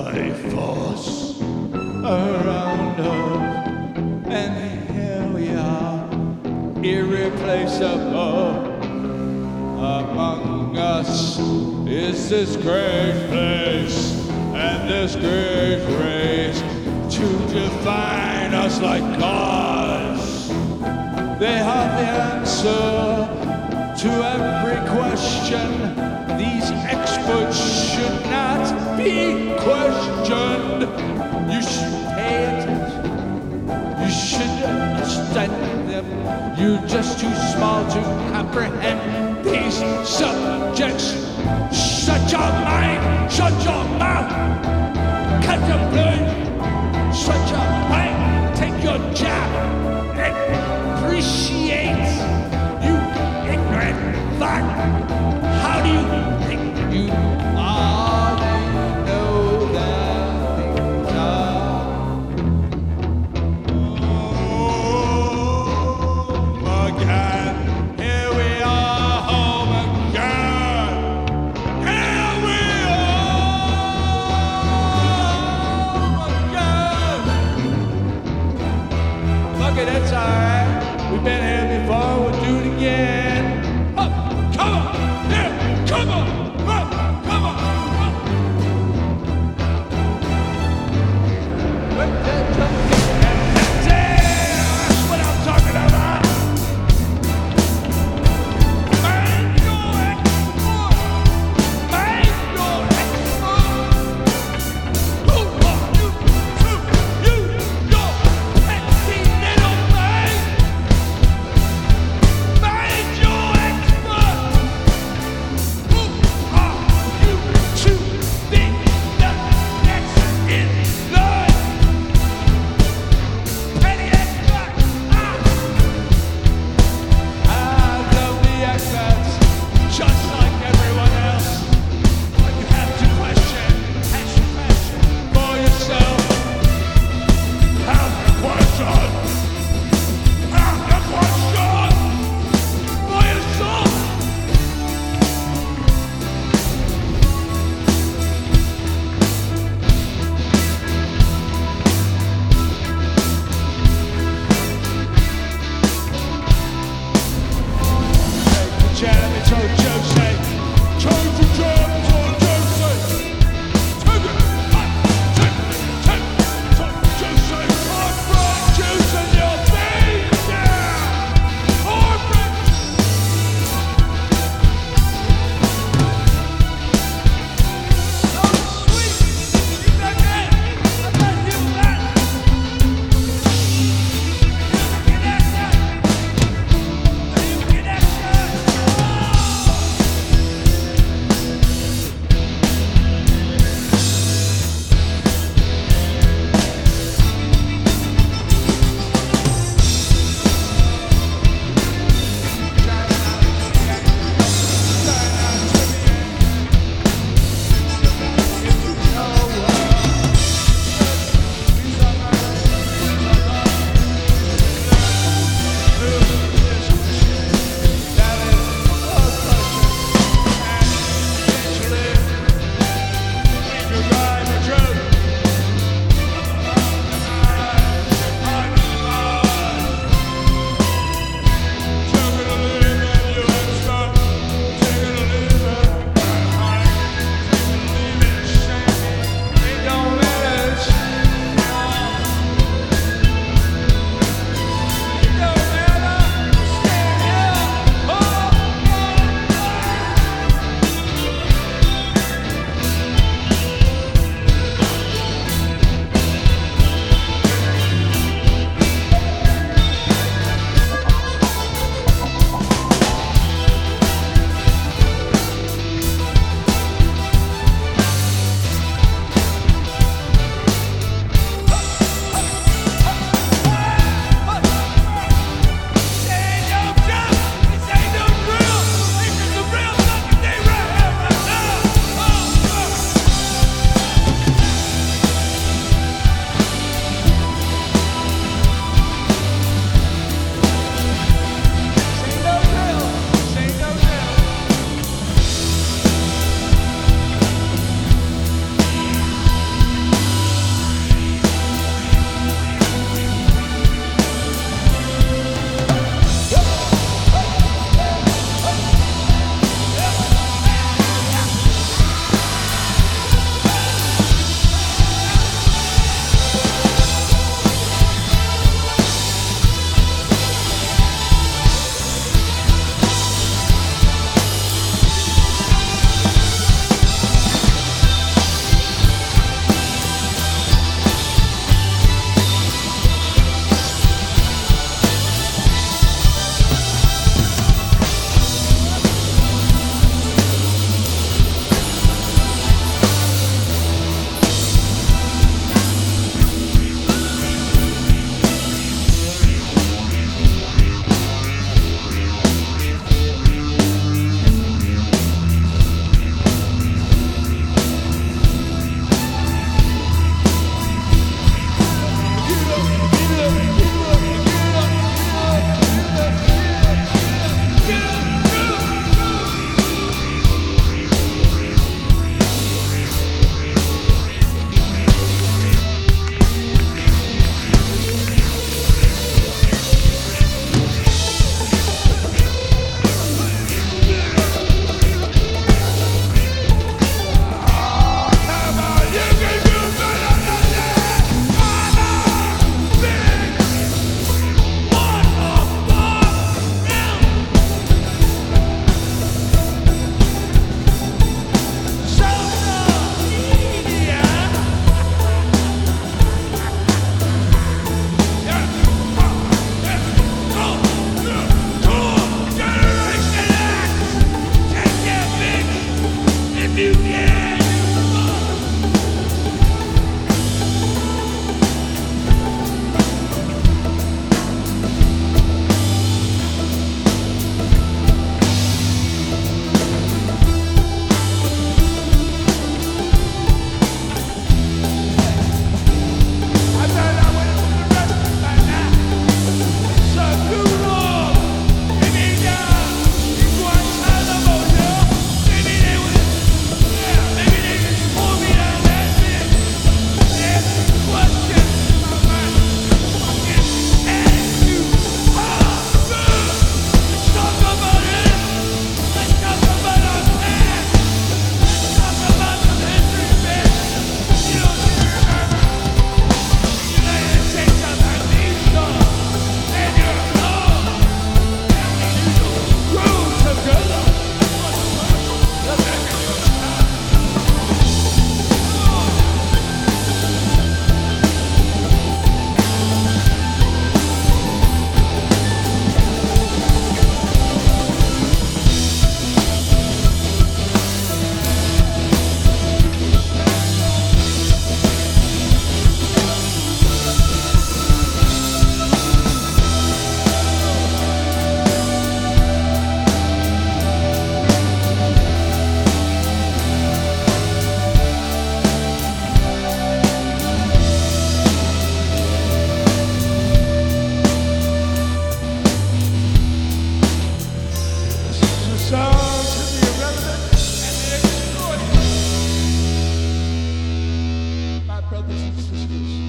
life force around us, and here we are, irreplaceable. Among us is this great place and this great race to define us like gods. They have the answer to every question. These experts should not be questioned. You should pay attention. You should study them. You're just too small to comprehend these subjects. Shut your mind, shut your mouth, contemplate, shut your mind, take your jab, and appreciate, you ignorant fuck. How do you think you are? They know that things are. Oh, again, here we are, home again. Here we are. brothers and sisters.